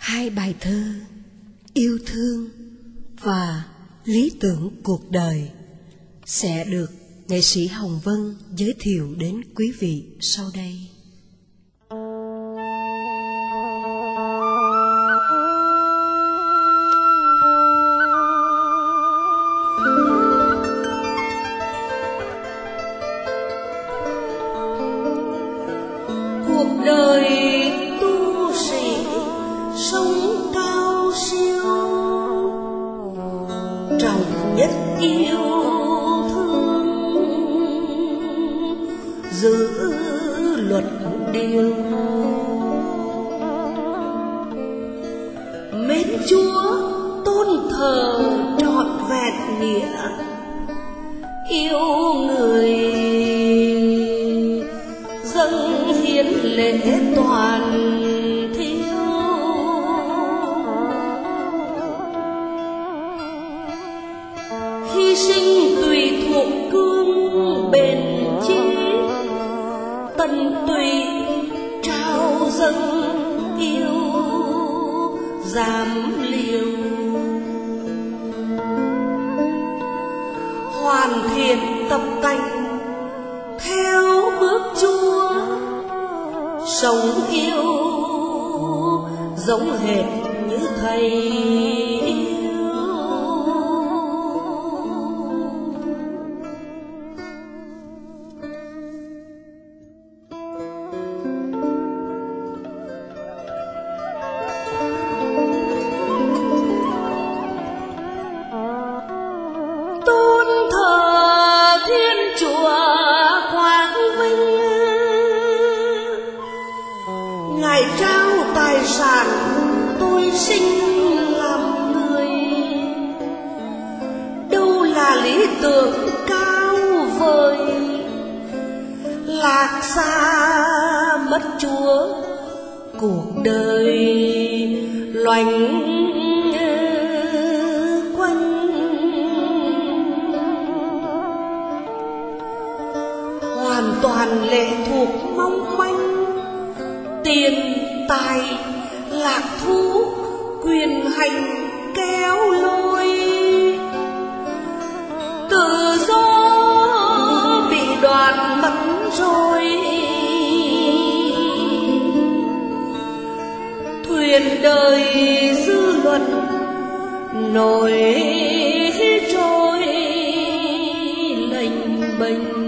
Hai bài thơ Yêu thương và Lý tưởng cuộc đời sẽ được nghệ sĩ Hồng Vân giới thiệu đến quý vị sau đây. Cuộc đời tu sĩ sống cao siêu, trọng nhất yêu thương, giữ luật điều, mến Chúa tôn thờ trọn vẹn nghĩa, yêu người dâng hiến lễ toàn thiêu, hy sinh tùy thuộc cương bền chí, tận tụy trao dâng yêu dám liều, hoàn thiện tập tành theo bước Chúa, sống yêu giống hệt như Thầy yêu. Tôn thờ Thiên Chúa quang vinh, Ngài trao tài sản tôi sinh làm người, đâu là lý tưởng cao vời, lạc xa mất Chúa cuộc đời loanh quanh, hoàn toàn lệ thuộc mong manh tiền tài lạc thú, quyền hành kéo lôi, tự do bị đoạt mất rồi, thuyền đời dư luận nổi trôi lênh bênh.